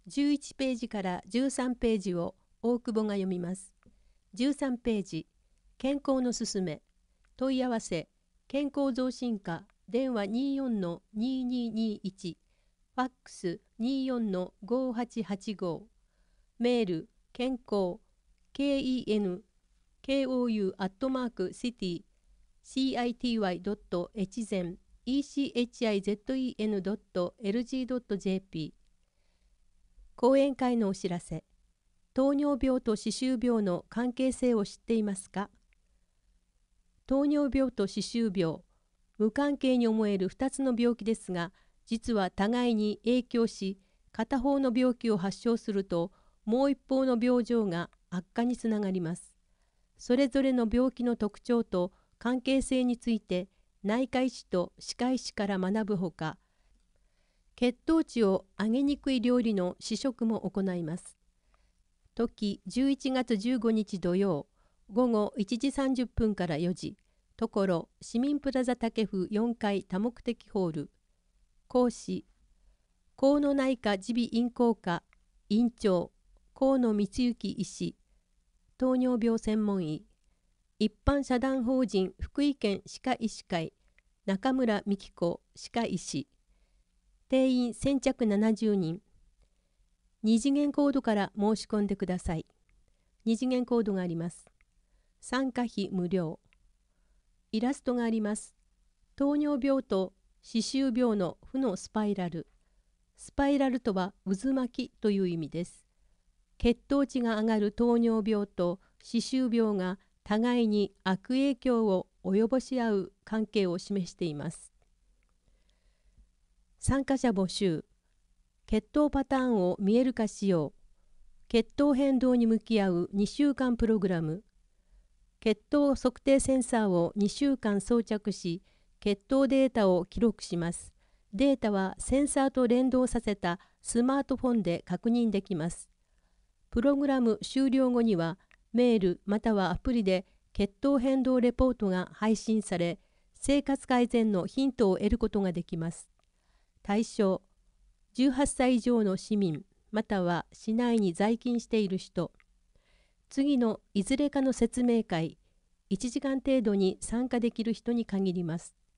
11ページから13ページを大久保が読みます。13ページ、健康のすすめ、問い合わせ、健康増進課、電話 24-2221、ファックス 24-5885、メール、健康、ken、kou@city.hzen、echizen.lg.jp。講演会のお知らせ。糖尿病と歯周病の関係性を知っていますか？糖尿病と歯周病、無関係に思える2つの病気ですが、実は互いに影響し、片方の病気を発症すると、もう一方の病状が悪化につながります。それぞれの病気の特徴と関係性について、内科医師と歯科医師から学ぶほか、血糖値を上げにくい料理の試食も行います。時11月15日土曜、午後1時30分から4時、ところ市民プラザ竹府4階多目的ホール。講師、河野内科耳鼻咽喉科院長、河野光之医師、糖尿病専門医、一般社団法人福井県歯科医師会、中村美希子歯科医師、定員先着70人。2次元コードから申し込んでください。2次元コードがあります。参加費無料。イラストがあります。糖尿病と歯周病の負のスパイラル。スパイラルとは渦巻きという意味です。血糖値が上がる糖尿病と歯周病が互いに悪影響を及ぼし合う関係を示しています。参加者募集。血糖パターンを見える化しよう。血糖変動に向き合う2週間プログラム。血糖測定センサーを2週間装着し、血糖データを記録します。データはセンサーと連動させたスマートフォンで確認できます。プログラム終了後には、メールまたはアプリで血糖変動レポートが配信され、生活改善のヒントを得ることができます。対象、18歳以上の市民、または市内に在勤している人。次のいずれかの説明会、1時間程度に参加できる人に限ります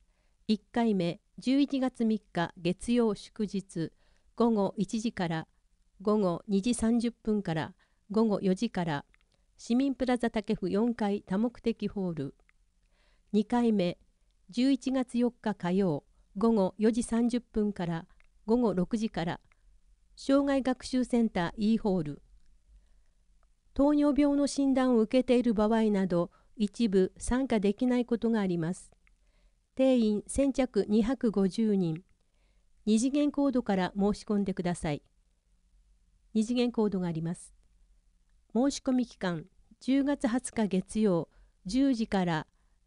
。1回目、11月3日月曜祝日、午後1時から午後2時30分から午後4時から、市民プラザ竹府4階多目的ホール。2回目、11月4日火曜、午後4時30分から午後6時から、障害学習センター E ホール。糖尿病の診断を受けている場合など、一部参加できないことがあります。定員先着250人。2次元コードから申し込んでください。2次元コードがあります。申し込み期間、10月20日月曜、10時から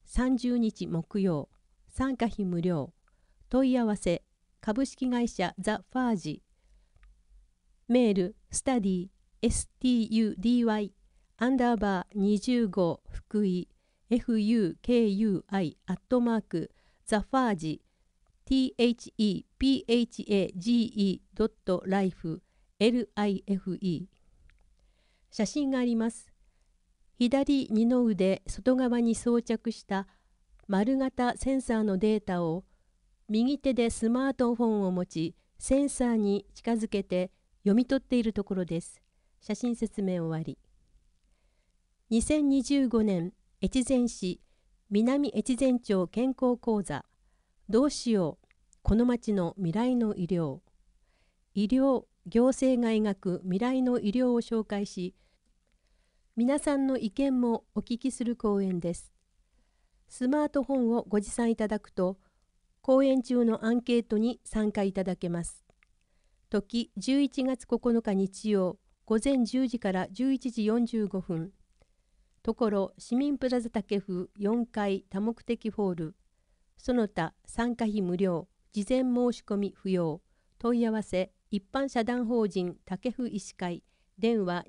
30日木曜。参加費無料。問い合わせ、株式会社ザ・ファージ。メール、スタディ、study、_25福井、FUKUI、thepphage.life、life。写真があります。左二の腕外側に装着した丸型センサーのデータを右手でスマートフォンを持ち、センサーに近づけて読み取っているところです。写真説明終わり。2025年越前市南越前町健康講座。どうしよう、この町の未来の医療。医療、行政が描く未来の医療を紹介し、皆さんの意見もお聞きする講演です。スマートフォンをご持参いただくと、講演中のアンケートに参加いただけます。時11月9日日曜、午前10時から11時45分。ところ市民プラザ竹府4階多目的ホール。その他参加費無料、事前申し込み不要。問い合わせ、一般社団法人竹府医師会、電話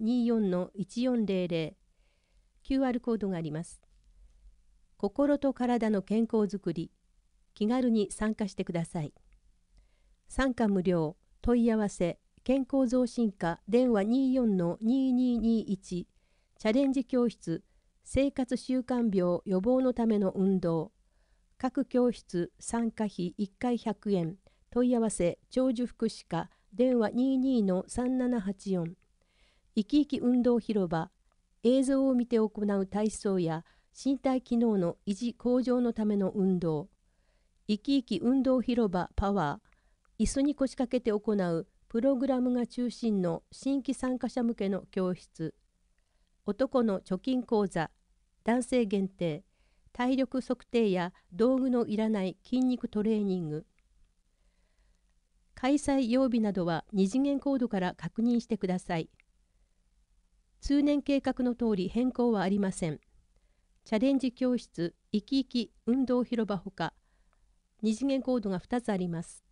24-1400。QR コードがあります。心と体の健康づくり。気軽に参加してください。参加無料。問い合わせ健康増進課電話 24-2221 チャレンジ教室生活習慣病予防のための運動各教室参加費1回100円問い合わせ長寿福祉課電話 22-3784 生き生き運動広場映像を見て行う体操や身体機能の維持向上のための運動生き生き運動広場パワー椅子に腰掛けて行うプログラムが中心の新規参加者向けの教室男の貯金講座男性限定体力測定や道具のいらない筋肉トレーニング開催曜日などは2次元コードから確認してください。通年計画の通り変更はありません。チャレンジ教室生き生き運動広場ほか2次元コードが2つあります。